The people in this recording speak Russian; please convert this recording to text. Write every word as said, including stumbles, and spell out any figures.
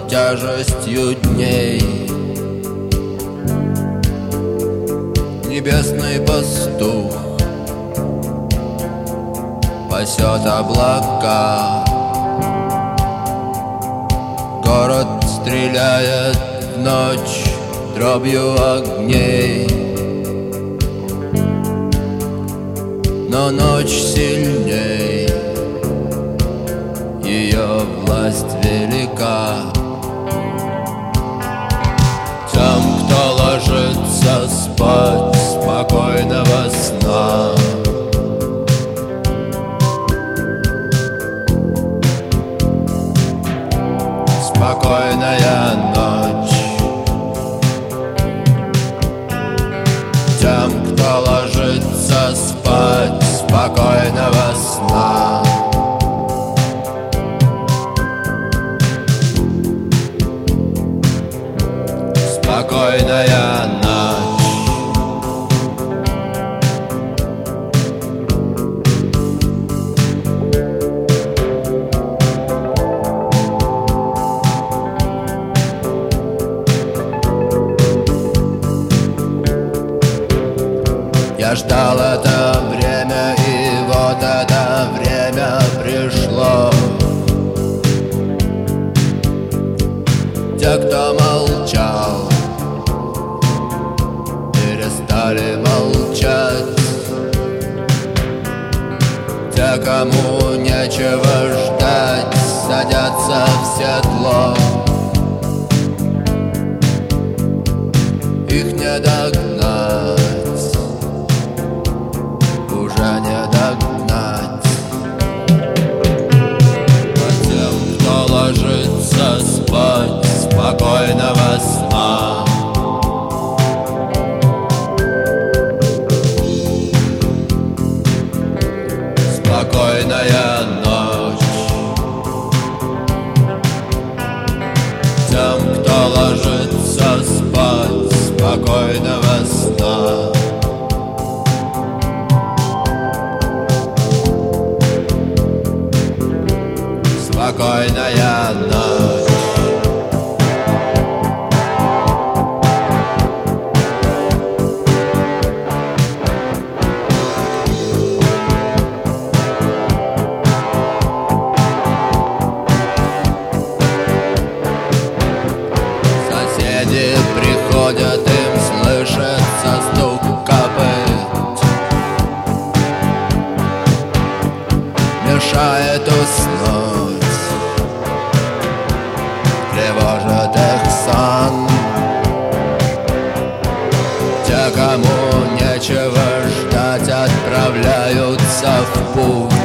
тяжестью дней. Небесный пастух пасет облака. Город стреляет в ночь дробью огней, но ночь сильней, ее власть велика. Тем, кто ложится спать, спокойного сна. Спокойная ночь. Тем, кто ложится спать, спокойного сна. Спокойная ночь. Я ждал это время, и вот это время пришло. Те, кто молчал, перестали молчать. Те, кому нечего ждать, садятся в седло. Их не догнать, уже не догнать. А тем, кто ложится спать, спокойного сна. Спокойная ночь. Тем, кто ложится спать, спокойного сна. Спокойная ночь. Соседи приходят, им слышится стук копыт, мешает уснуть, тревожит их сон. Те, кому нечего ждать, отправляются в путь.